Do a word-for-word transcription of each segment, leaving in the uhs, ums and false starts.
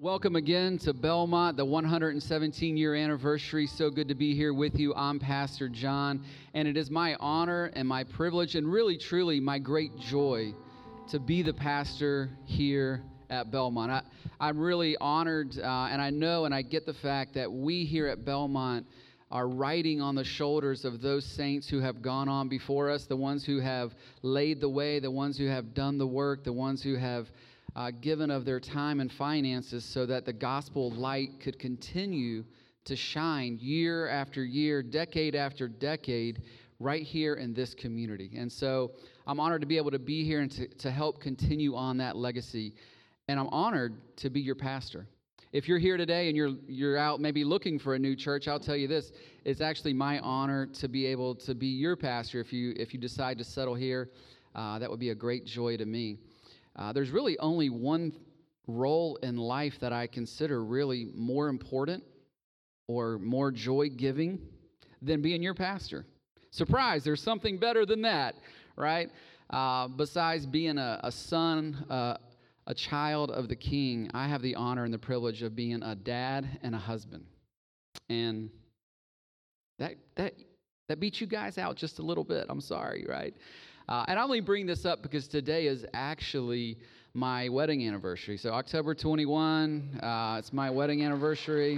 Welcome again to Belmont, the one hundred seventeen year anniversary. So good to be here with you. I'm Pastor John, and it is my honor and my privilege and really, truly my great joy to be the pastor here at Belmont. I, I'm really honored, uh, and I know and I get the fact that we here at Belmont are riding on the shoulders of those saints who have gone on before us, the ones who have laid the way, the ones who have done the work, the ones who have Uh, given of their time and finances so that the gospel light could continue to shine year after year, decade after decade, right here in this community. And so I'm honored to be able to be here and to, to help continue on that legacy. And I'm honored to be your pastor. If you're here today and you're you're out maybe looking for a new church, I'll tell you this, it's actually my honor to be able to be your pastor if you if you decide to settle here. Uh, that would be a great joy to me. Uh, there's really only one role in life that I consider really more important or more joy-giving than being your pastor. Surprise, there's something better than that, right? Uh, besides being a, a son, uh, a child of the King, I have the honor and the privilege of being a dad and a husband. And that that that beats you guys out just a little bit. I'm sorry, right? Uh, and I only bring this up because today is actually my wedding anniversary. So October twenty-first, uh, it's my wedding anniversary.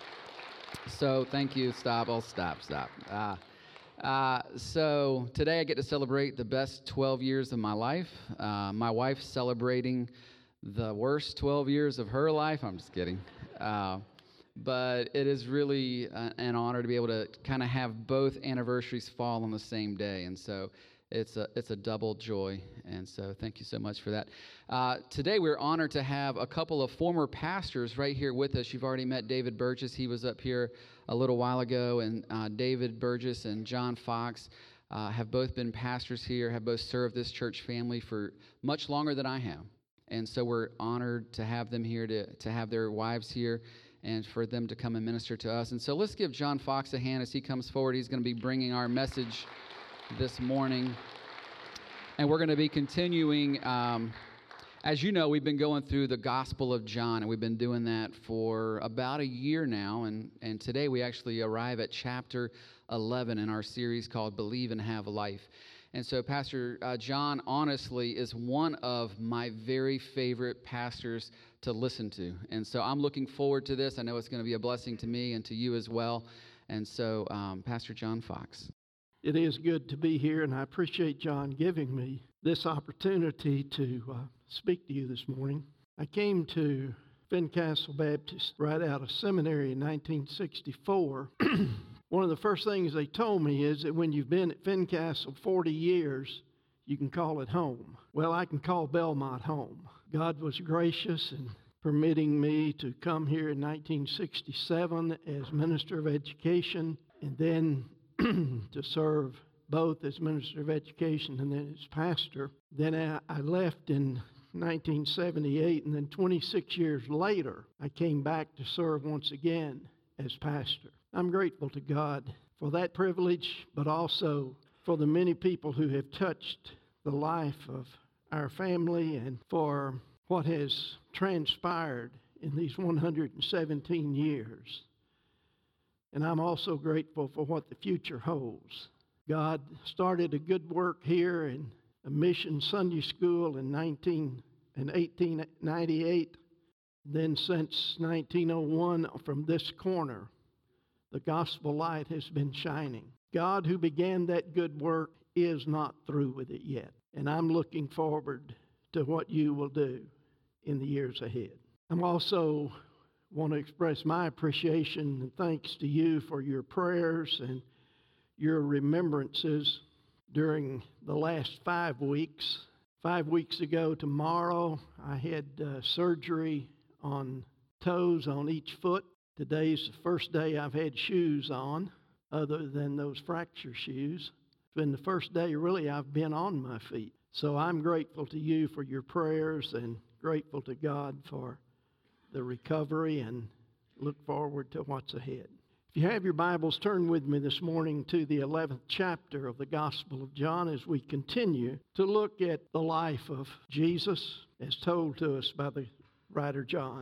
So thank you. Stop. I'll stop. Stop. Uh, uh, so today I get to celebrate the best twelve years of my life. Uh, my wife's celebrating the worst twelve years of her life. I'm just kidding. Uh, but it is really an honor to be able to kind of have both anniversaries fall on the same day. And so It's a it's a double joy, and so thank you so much for that. Uh, today we're honored to have a couple of former pastors right here with us. You've already met David Burgess. He was up here a little while ago, and uh, David Burgess and John Fox uh, have both been pastors here, have both served this church family for much longer than I have. And so we're honored to have them here, to, to have their wives here, and for them to come and minister to us. And so let's give John Fox a hand as he comes forward. He's going to be bringing our message this morning, and we're going to be continuing. Um, as you know, we've been going through the Gospel of John, and we've been doing that for about a year now, and, and today we actually arrive at chapter eleven in our series called Believe and Have Life. And so Pastor uh, John, honestly, is one of my very favorite pastors to listen to, and so I'm looking forward to this. I know it's going to be a blessing to me and to you as well, and so um, Pastor John Fox. It is good to be here, and I appreciate John giving me this opportunity to uh, speak to you this morning. I came to Fincastle Baptist right out of seminary in nineteen sixty-four. One of the first things they told me is that when you've been at Fincastle forty years, you can call it home. Well, I can call Belmont home. God was gracious in permitting me to come here in nineteen sixty-seven as Minister of Education, and then to serve both as Minister of Education and then as pastor. Then I, I left in nineteen seventy-eight, and then twenty-six years later, I came back to serve once again as pastor. I'm grateful to God for that privilege, but also for the many people who have touched the life of our family and for what has transpired in these one hundred seventeen years. And I'm also grateful for what the future holds. God started a good work here in a mission Sunday school in nineteen in eighteen ninety-eight. Then since nineteen oh one, from this corner, the gospel light has been shining. God, who began that good work, is not through with it yet. And I'm looking forward to what you will do in the years ahead. I'm also want to express my appreciation and thanks to you for your prayers and your remembrances during the last five weeks. Five weeks ago tomorrow, I had uh, surgery on toes on each foot. Today's the first day I've had shoes on, other than those fracture shoes. It's been the first day, really, I've been on my feet. So I'm grateful to you for your prayers and grateful to God for the recovery, and look forward to what's ahead. If you have your Bibles, turn with me this morning to the eleventh chapter of the Gospel of John as we continue to look at the life of Jesus as told to us by the writer John.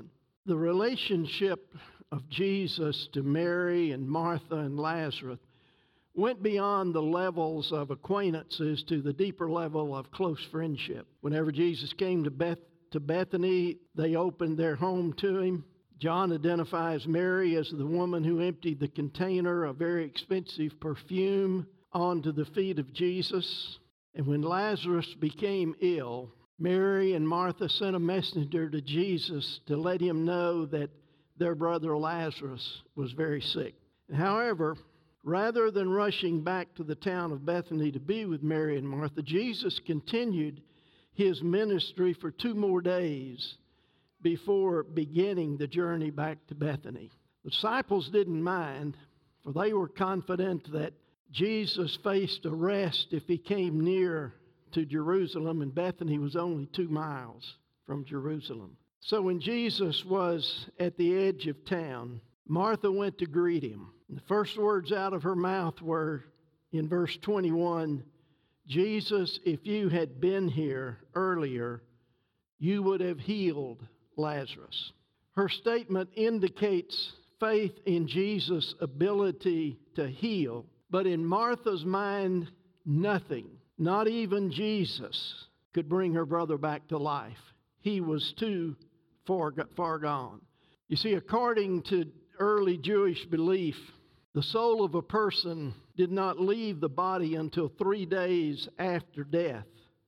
The relationship of Jesus to Mary and Martha and Lazarus went beyond the levels of acquaintances to the deeper level of close friendship. Whenever Jesus came to Beth to Bethany, they opened their home to him. John identifies Mary as the woman who emptied the container of very expensive perfume onto the feet of Jesus. And when Lazarus became ill, Mary and Martha sent a messenger to Jesus to let him know that their brother Lazarus was very sick. However, rather than rushing back to the town of Bethany to be with Mary and Martha, Jesus continued his ministry for two more days before beginning the journey back to Bethany. The disciples didn't mind, for they were confident that Jesus faced arrest if he came near to Jerusalem, and Bethany was only two miles from Jerusalem. So when Jesus was at the edge of town, Martha went to greet him. The first words out of her mouth were, in verse twenty-one, Jesus, if you had been here earlier, you would have healed Lazarus. Her statement indicates faith in Jesus' ability to heal, but in Martha's mind, nothing, not even Jesus, could bring her brother back to life. He was too far, far gone. You see, according to early Jewish belief, the soul of a person did not leave the body until three days after death.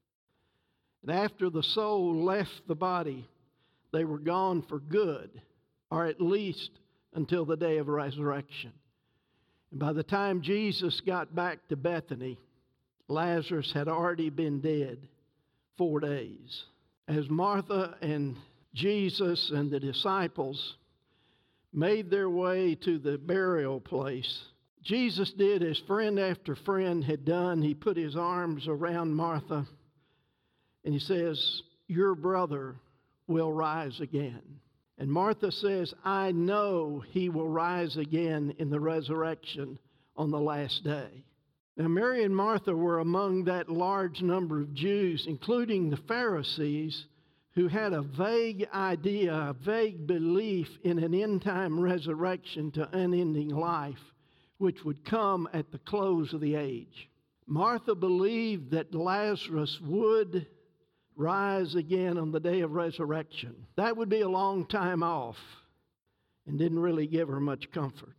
And after the soul left the body, they were gone for good, or at least until the day of resurrection. And by the time Jesus got back to Bethany, Lazarus had already been dead four days. As Martha and Jesus and the disciples made their way to the burial place, Jesus did as friend after friend had done. He put his arms around Martha and he says, your brother will rise again. And Martha says, I know he will rise again in the resurrection on the last day. Now, Mary and Martha were among that large number of Jews, including the Pharisees, who had a vague idea, a vague belief in an end-time resurrection to unending life, which would come at the close of the age. Martha believed that Lazarus would rise again on the day of resurrection. That would be a long time off and didn't really give her much comfort.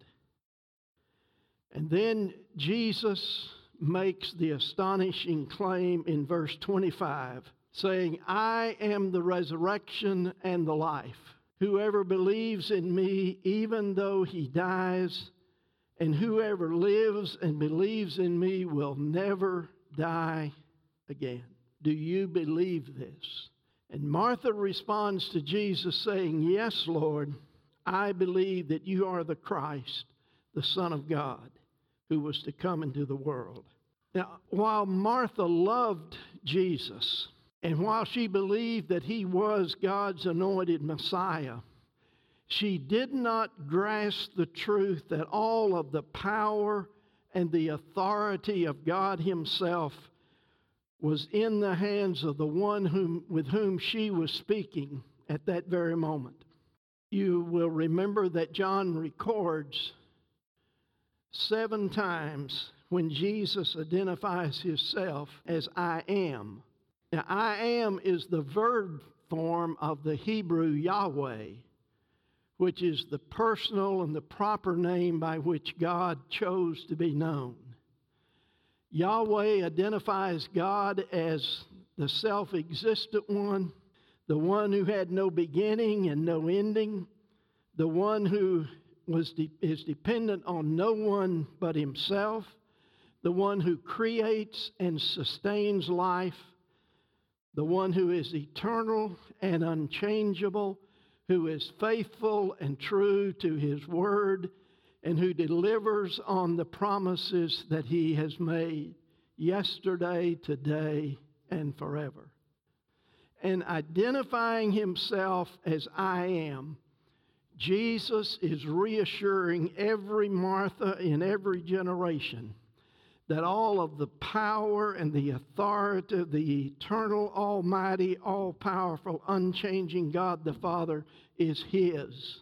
And then Jesus makes the astonishing claim in verse twenty-five, saying, I am the resurrection and the life. Whoever believes in me, even though he dies, and whoever lives and believes in me will never die again. Do you believe this? And Martha responds to Jesus saying, yes, Lord, I believe that you are the Christ, the Son of God, who was to come into the world. Now, while Martha loved Jesus, and while she believed that he was God's anointed Messiah, she did not grasp the truth that all of the power and the authority of God himself was in the hands of the one whom, with whom she was speaking at that very moment. You will remember that John records seven times when Jesus identifies himself as I am. Now, I am is the verb form of the Hebrew Yahweh, which is the personal and the proper name by which God chose to be known. Yahweh identifies God as the self-existent one, the one who had no beginning and no ending, the one who was de- is dependent on no one but himself, the one who creates and sustains life, the one who is eternal and unchangeable, who is faithful and true to his word, and who delivers on the promises that he has made yesterday, today, and forever. And identifying himself as I am, Jesus is reassuring every Martha in every generation that all of the power and the authority of the eternal, almighty, all-powerful, unchanging God the Father is His,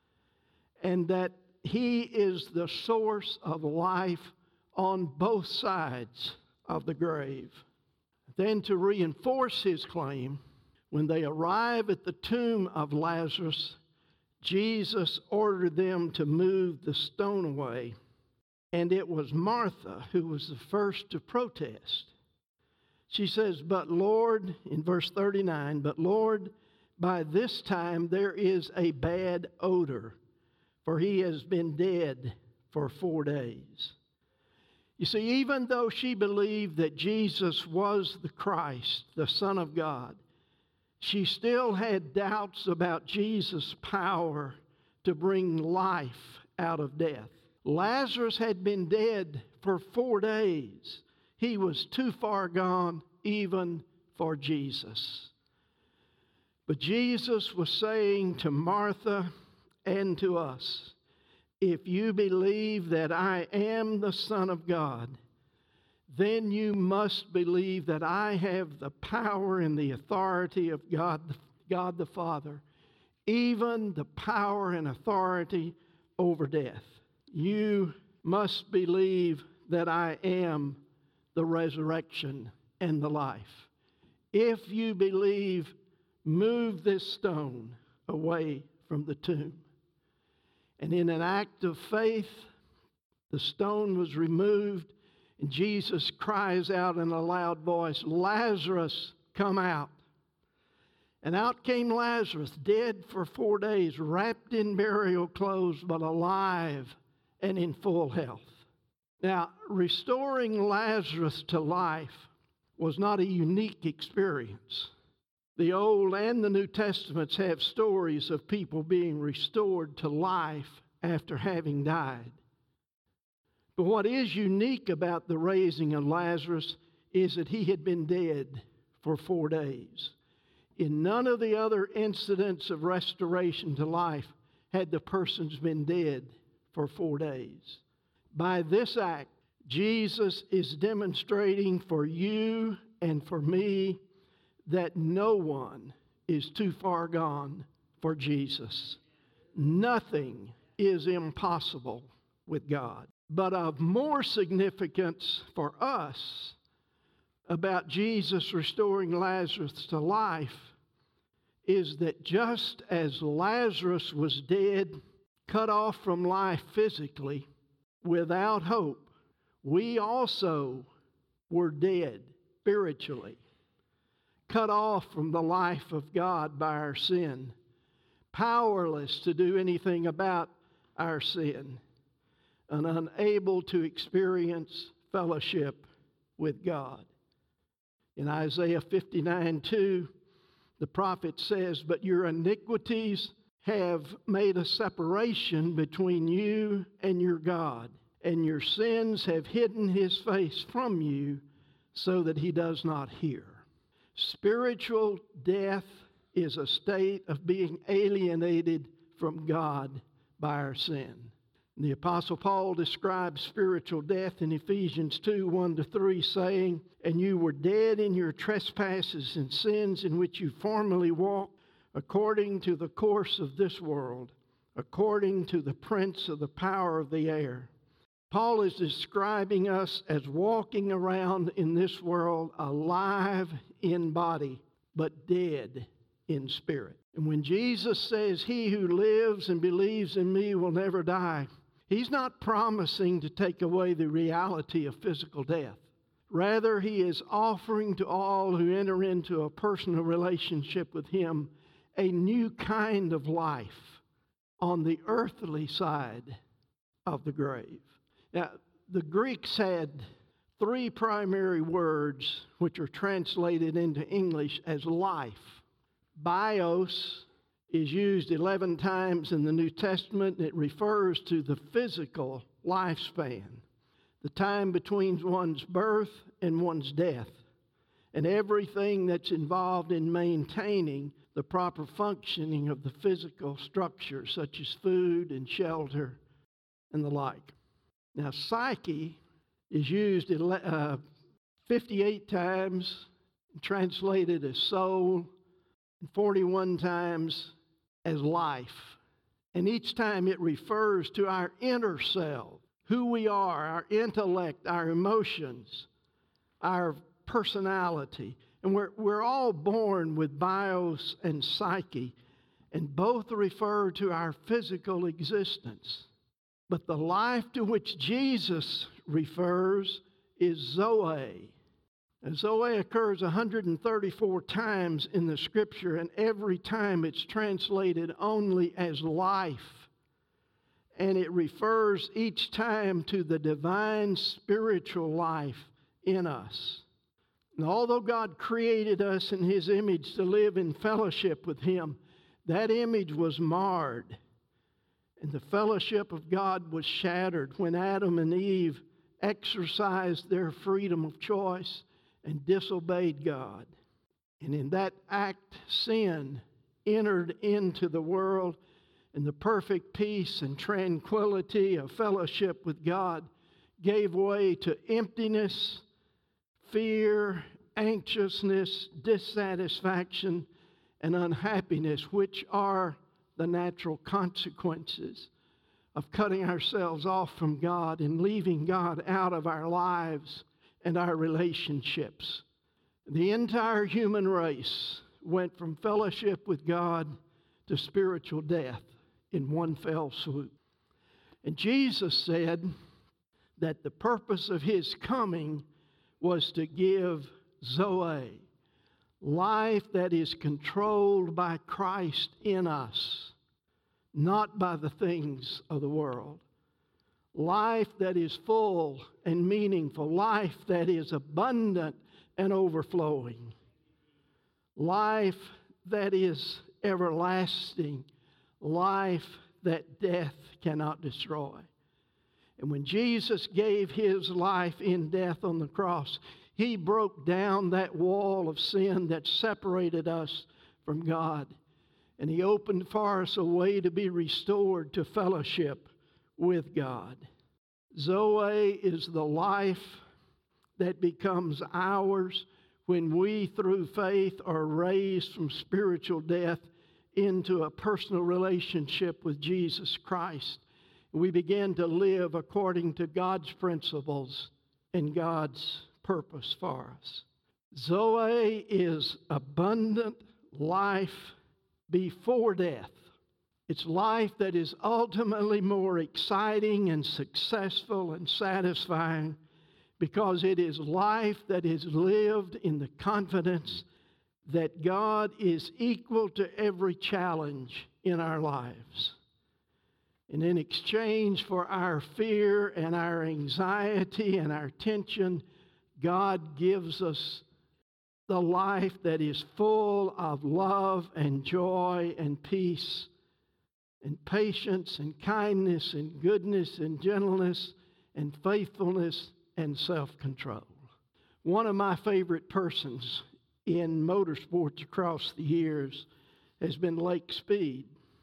and that He is the source of life on both sides of the grave. Then, to reinforce his claim, when they arrive at the tomb of Lazarus, Jesus ordered them to move the stone away. And it was Martha who was the first to protest. She says, "But Lord," in verse thirty-nine, "But Lord, by this time there is a bad odor, for he has been dead for four days." You see, even though she believed that Jesus was the Christ, the Son of God, she still had doubts about Jesus' power to bring life out of death. Lazarus had been dead for four days. He was too far gone even for Jesus. But Jesus was saying to Martha and to us, if you believe that I am the Son of God, then you must believe that I have the power and the authority of God, God the Father, even the power and authority over death. You must believe that I am the resurrection and the life. If you believe, move this stone away from the tomb. And in an act of faith, the stone was removed, and Jesus cries out in a loud voice, "Lazarus, come out." And out came Lazarus, dead for four days, wrapped in burial clothes, but alive and in full health. Now, restoring Lazarus to life was not a unique experience. The Old and the New Testaments have stories of people being restored to life after having died. But what is unique about the raising of Lazarus is that he had been dead for four days. In none of the other incidents of restoration to life had the persons been dead for four days. By this act, Jesus is demonstrating for you and for me that no one is too far gone for Jesus. Nothing is impossible with God. But of more significance for us about Jesus restoring Lazarus to life is that just as Lazarus was dead, cut off from life physically, without hope, we also were dead spiritually, cut off from the life of God by our sin, powerless to do anything about our sin, and unable to experience fellowship with God. In Isaiah fifty-nine two, the prophet says, "But your iniquities have made a separation between you and your God, and your sins have hidden his face from you so that he does not hear." Spiritual death is a state of being alienated from God by our sin. The Apostle Paul describes spiritual death in Ephesians two, one to three, saying, "And you were dead in your trespasses and sins in which you formerly walked, according to the course of this world, according to the prince of the power of the air." Paul is describing us as walking around in this world alive in body, but dead in spirit. And when Jesus says, "He who lives and believes in me will never die," he's not promising to take away the reality of physical death. Rather, he is offering to all who enter into a personal relationship with him a new kind of life on the earthly side of the grave. Now, the Greeks had three primary words which are translated into English as life. Bios is used eleven times in the New Testament, and it refers to the physical lifespan, the time between one's birth and one's death, and everything that's involved in maintaining the proper functioning of the physical structure, such as food and shelter and the like. Now, psyche is used uh, fifty-eight times, translated as soul, and forty-one times as life. And each time it refers to our inner self, who we are, our intellect, our emotions, our personality. And we're, we're all born with bios and psyche, and both refer to our physical existence. But the life to which Jesus refers is Zoe. And Zoe occurs one hundred thirty-four times in the Scripture, and every time it's translated only as life. And it refers each time to the divine spiritual life in us. And although God created us in His image to live in fellowship with Him, that image was marred. And the fellowship of God was shattered when Adam and Eve exercised their freedom of choice and disobeyed God. And in that act, sin entered into the world, and the perfect peace and tranquility of fellowship with God gave way to emptiness, fear, anxiousness, dissatisfaction, and unhappiness, which are the natural consequences of cutting ourselves off from God and leaving God out of our lives and our relationships. The entire human race went from fellowship with God to spiritual death in one fell swoop. And Jesus said that the purpose of His coming was to give Zoe, life that is controlled by Christ in us, not by the things of the world. Life that is full and meaningful, life that is abundant and overflowing, life that is everlasting, life that death cannot destroy. And when Jesus gave His life in death on the cross, He broke down that wall of sin that separated us from God. And He opened for us a way to be restored to fellowship with God. Zoe is the life that becomes ours when we, through faith, are raised from spiritual death into a personal relationship with Jesus Christ. We begin to live according to God's principles and God's purpose for us. Zoe is abundant life before death. It's life that is ultimately more exciting and successful and satisfying because it is life that is lived in the confidence that God is equal to every challenge in our lives. And in exchange for our fear and our anxiety and our tension, God gives us the life that is full of love and joy and peace and patience and kindness and goodness and gentleness and faithfulness and self-control. One of my favorite persons in motorsports across the years has been Lake Speed.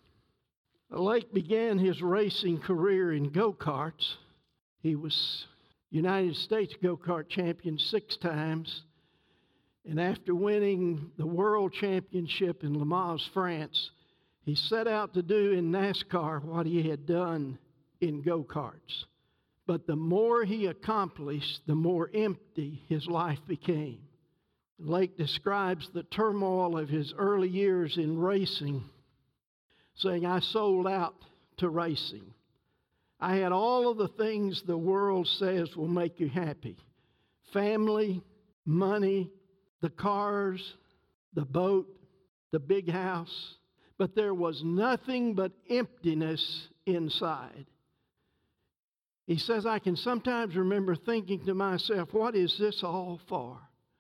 Lake began his racing career in go-karts. He was United States go-kart champion six times. And after winning the world championship in Le Mans, France, he set out to do in NASCAR what he had done in go-karts. But the more he accomplished, the more empty his life became. Lake describes the turmoil of his early years in racing, saying, I sold out to racing. I had all of the things the world says will make you happy. Family, money, the cars, the boat, the big house. But there was nothing but emptiness inside. He says, I can sometimes remember thinking to myself, what is this all for?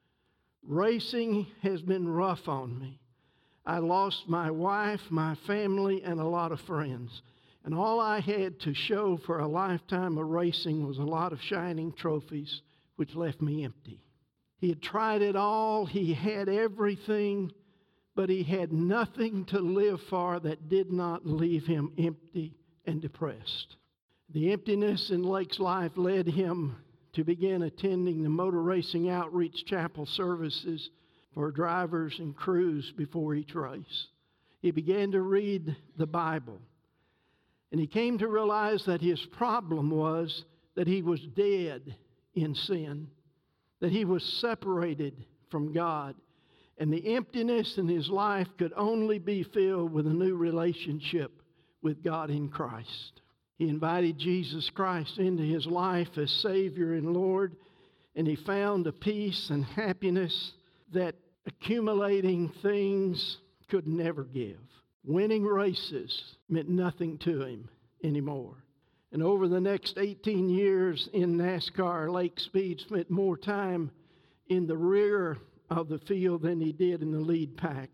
Racing has been rough on me. I lost my wife, my family, and a lot of friends. And all I had to show for a lifetime of racing was a lot of shining trophies, which left me empty. He had tried it all. He had everything, but he had nothing to live for that did not leave him empty and depressed. The emptiness in Lake's life led him to begin attending the Motor Racing Outreach Chapel services for drivers and crews before each race. He began to read the Bible, and he came to realize that his problem was that he was dead in sin, that he was separated from God, and the emptiness in his life could only be filled with a new relationship with God in Christ. He invited Jesus Christ into his life as Savior and Lord, and he found a peace and happiness that accumulating things could never give. Winning races meant nothing to him anymore. And over the next eighteen years in NASCAR, Lake Speed spent more time in the rear of the field than he did in the lead pack.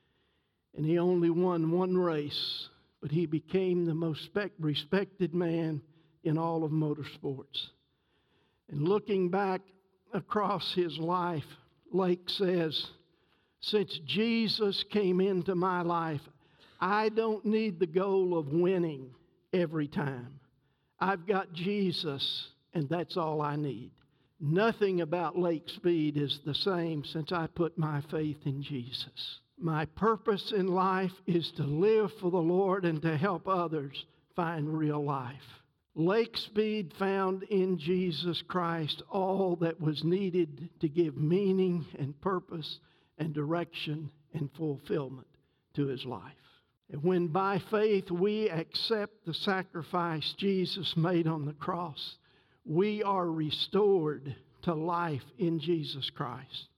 And he only won one race, but he became the most respected man in all of motorsports. And looking back across his life, Lake says, since Jesus came into my life, I don't need the goal of winning every time. I've got Jesus, and that's all I need. Nothing about Lake Speed is the same since I put my faith in Jesus. My purpose in life is to live for the Lord and to help others find real life. Lake Speed found in Jesus Christ all that was needed to give meaning and purpose and direction and fulfillment to his life. And when by faith we accept the sacrifice Jesus made on the cross, we are restored to life in Jesus Christ.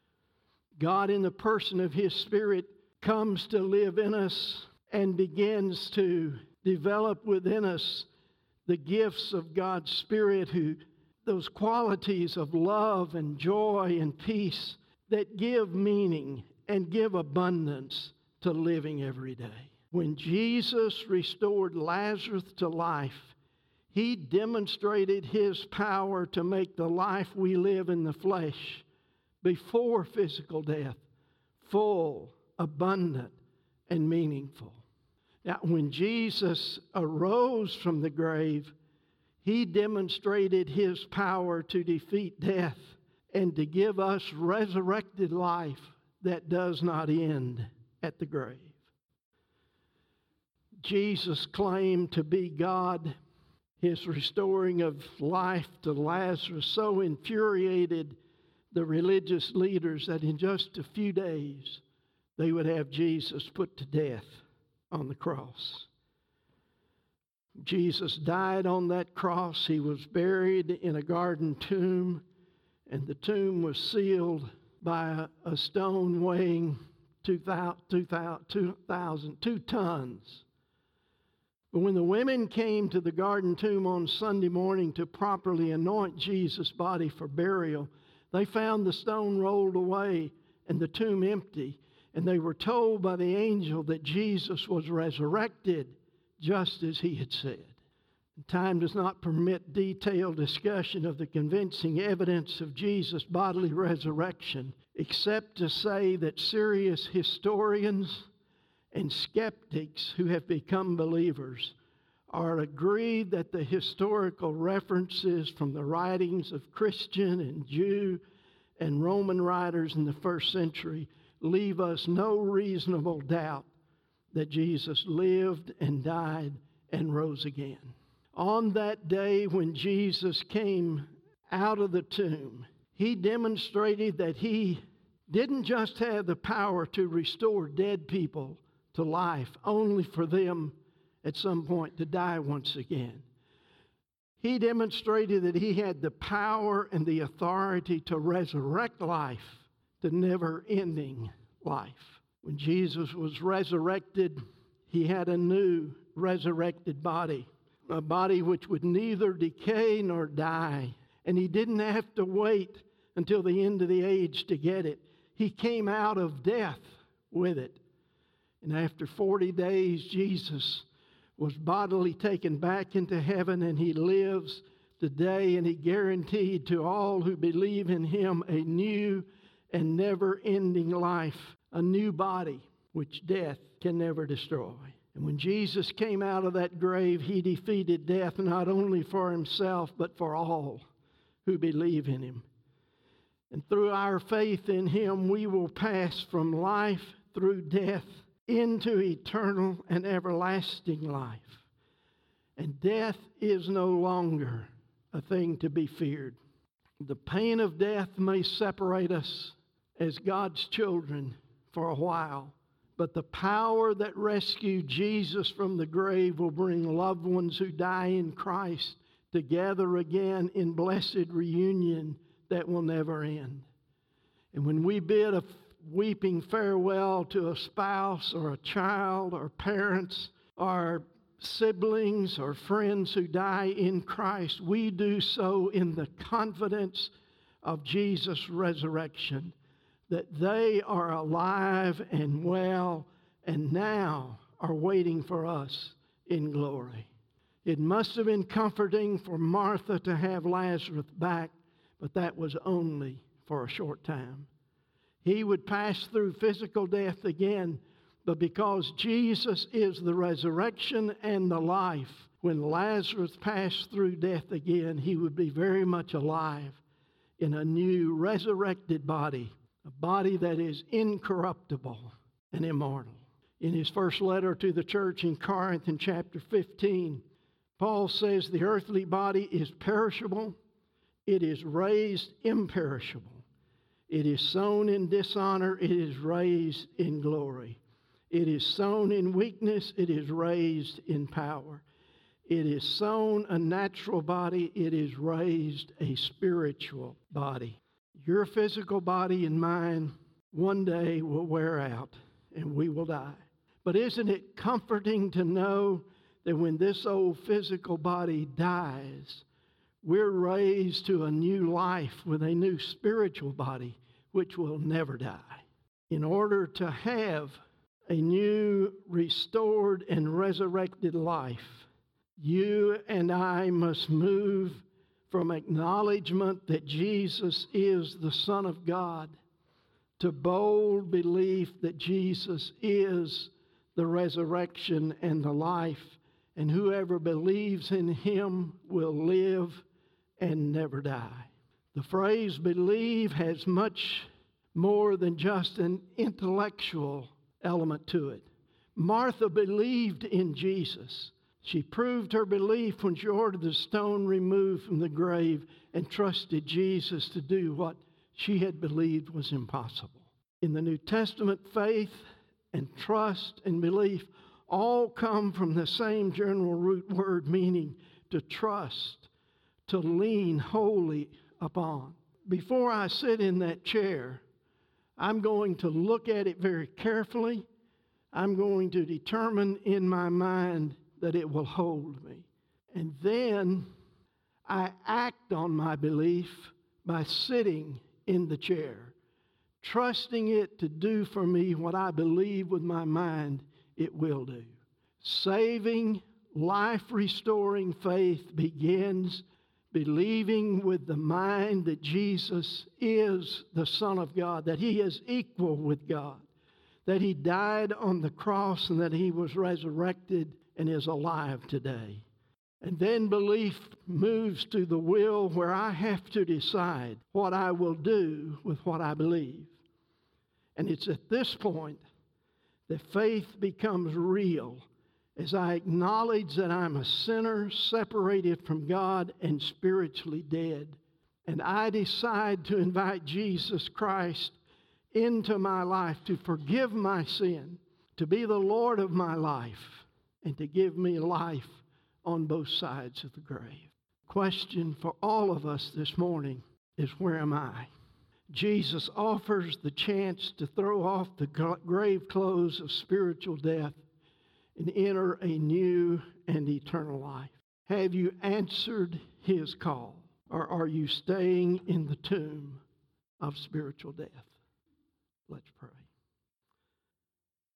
God, in the person of his Spirit, comes to live in us and begins to develop within us the gifts of God's Spirit, who those qualities of love and joy and peace that give meaning and give abundance to living every day. When Jesus restored Lazarus to life, he demonstrated his power to make the life we live in the flesh before physical death full, abundant, and meaningful. Now, when Jesus arose from the grave, he demonstrated his power to defeat death and to give us resurrected life that does not end at the grave. Jesus claimed to be God. His restoring of life to Lazarus so infuriated the religious leaders that in just a few days they would have Jesus put to death on the cross. Jesus died on that cross. He was buried in a garden tomb, and the tomb was sealed by a, a stone weighing two thousand, two tons. But when the women came to the garden tomb on Sunday morning to properly anoint Jesus' body for burial, they found the stone rolled away and the tomb empty. And they were told by the angel that Jesus was resurrected just as he had said. Time does not permit detailed discussion of the convincing evidence of Jesus' bodily resurrection, except to say that serious historians and skeptics who have become believers are agreed that the historical references from the writings of Christian and Jew and Roman writers in the first century leave us no reasonable doubt that Jesus lived and died and rose again. On that day when Jesus came out of the tomb, he demonstrated that he didn't just have the power to restore dead people to life, only for them at some point to die once again. He demonstrated that he had the power and the authority to resurrect life to never-ending life. When Jesus was resurrected, he had a new resurrected body, a body which would neither decay nor die. And he didn't have to wait until the end of the age to get it. He came out of death with it. And after forty days, Jesus was bodily taken back into heaven, and he lives today, and he guaranteed to all who believe in him a new and never-ending life, a new body which death can never destroy. And when Jesus came out of that grave, he defeated death not only for himself, but for all who believe in him. And through our faith in him, we will pass from life through death into eternal and everlasting life. And death is no longer a thing to be feared. The pain of death may separate us as God's children for a while, but the power that rescued Jesus from the grave will bring loved ones who die in Christ together again in blessed reunion that will never end. And when we bid a weeping farewell to a spouse or a child or parents or siblings or friends who die in Christ, we do so in the confidence of Jesus' resurrection, that they are alive and well and now are waiting for us in glory. It must have been comforting for Martha to have Lazarus back, but that was only for a short time. He would pass through physical death again, but because Jesus is the resurrection and the life, when Lazarus passed through death again, he would be very much alive in a new resurrected body, a body that is incorruptible and immortal. In his first letter to the church in Corinth in chapter fifteen, Paul says the earthly body is perishable, it is raised imperishable. It is sown in dishonor, it is raised in glory. It is sown in weakness, it is raised in power. It is sown a natural body, it is raised a spiritual body. Your physical body and mine one day will wear out and we will die. But isn't it comforting to know that when this old physical body dies, we're raised to a new life with a new spiritual body which will never die. In order to have a new, restored, and resurrected life, you and I must move from acknowledgement that Jesus is the Son of God to bold belief that Jesus is the resurrection and the life, and whoever believes in him will live and never die. The phrase believe has much more than just an intellectual element to it. Martha believed in Jesus. She proved her belief when she ordered the stone removed from the grave and trusted Jesus to do what she had believed was impossible. In the New Testament, faith and trust and belief all come from the same general root word, meaning to trust, to lean wholly upon. Before I sit in that chair, I'm going to look at it very carefully. I'm going to determine in my mind that it will hold me. And then I act on my belief by sitting in the chair, trusting it to do for me what I believe with my mind it will do. Saving, life-restoring faith begins believing with the mind that Jesus is the Son of God, that he is equal with God, that he died on the cross and that he was resurrected and is alive today. And then belief moves to the will, where I have to decide what I will do with what I believe. And it's at this point that faith becomes real, as I acknowledge that I'm a sinner separated from God and spiritually dead. And I decide to invite Jesus Christ into my life to forgive my sin, to be the Lord of my life, and to give me life on both sides of the grave. Question for all of us this morning is, where am I? Jesus offers the chance to throw off the grave clothes of spiritual death and enter a new and eternal life. Have you answered his call, or are you staying in the tomb of spiritual death? Let's pray.